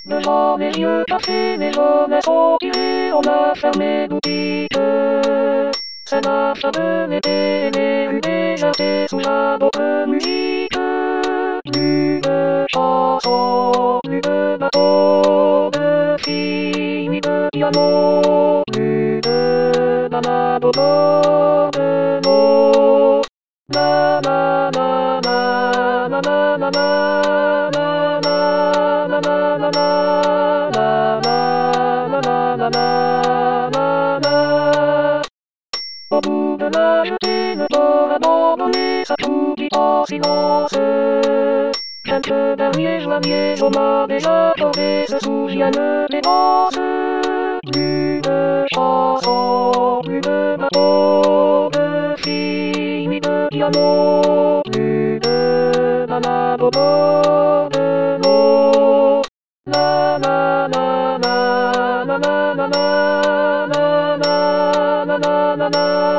Devant les yeux cassés, les jeunesses ont tiré, on a fermé boutique. C'est la fin de l'été, les rues désertées sous la d'autres musique. Plus de chansons, plus de bateaux, de filles, ni de piano, plus de balades au bord de l'eau. La la la la la la la la la la la la la la la la. Au bout de la jetée, le port abandonné s'applaudit en silence. Quelques derniers joailliers on m'a déjà accordé se souviennent des danses. Plus de chansons, plus de bateaux, de filles, ni de piano, plus de balades au bord de l'eau. La la la la la la la la la la la la la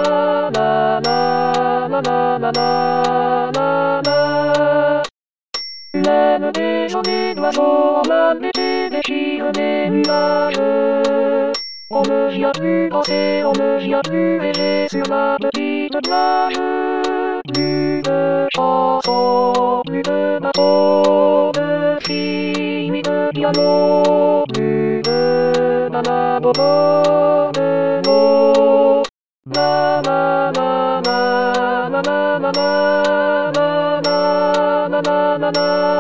la la la. L'aile des journées d'oiseaux en âme d'été déchire les nuages. On ne vient plus danser, on ne vient plus rêver sur la petite plage. Plus de chansons, plus de bateaux, de filles, ni de piano, plus de balades au bord de l'eau. La la la la la la la la la la la la la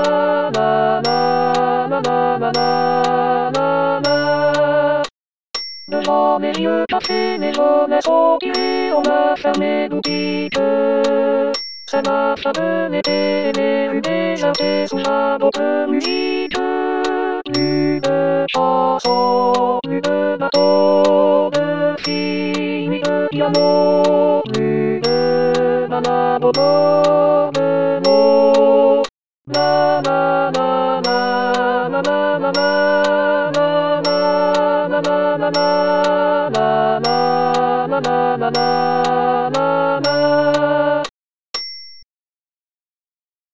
la la la. Devant les yeux cassés, les jeunesses ont tiré, on a fermé boutique. C'est la fin de l'été, les rues désertées sous la d'autres musique. Plus de chansons, plus de bateaux, de filles, ni de piano, plus de balades au bord de l'eau. La la la la la la la la la la la la la la la la la la la.